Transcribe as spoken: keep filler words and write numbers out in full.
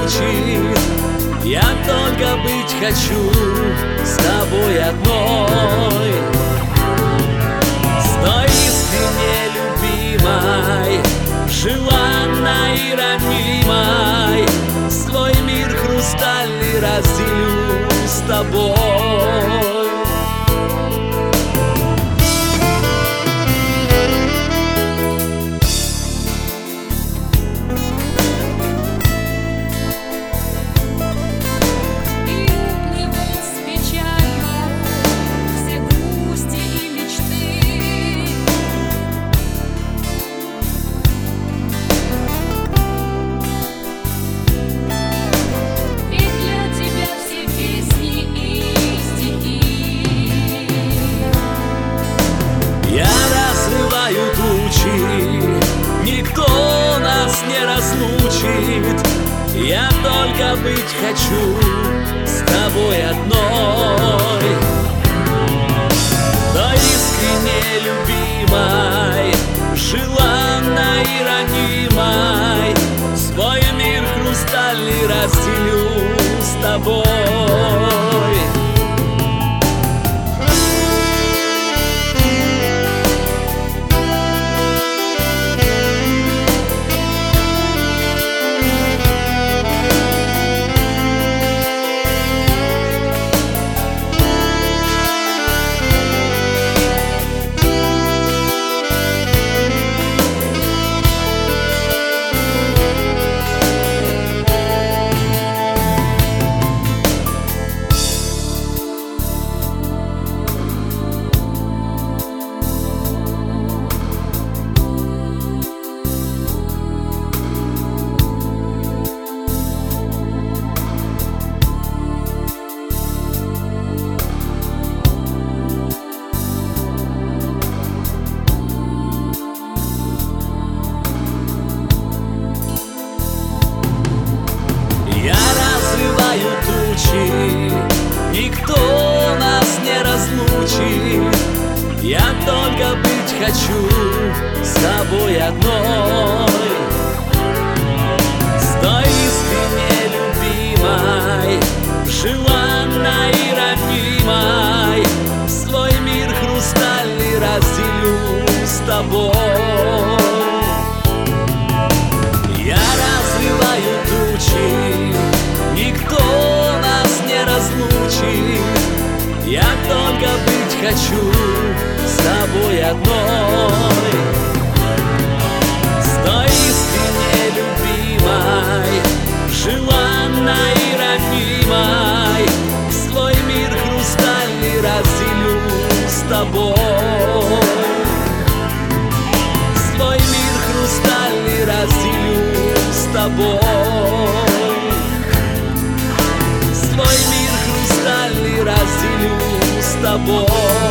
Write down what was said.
мучит. Я только быть хочу с тобой одной, с той искренне любимой, желанной и ранимой. Свой мир хрустальный разделю с тобой. Никто нас не разлучит. Я только быть хочу с тобой одной, той искренне любимой, желанной и ранимой. Свой мир хрустальный разделю с тобой. Никто нас не разлучит. Я только быть хочу с тобой одной, с той искренне любимой, желанной и ранимой. Свой мир хрустальный разделю с тобой. Я разрываю тучи, никто нас не разлучит. Я только быть хочу с тобой одной, с той искренне любимой, желанной и ранимой. Свой мир хрустальный разделю с тобой. Свой мир хрустальный разделю с тобой. Свой мир хрустальный разделю с тобой.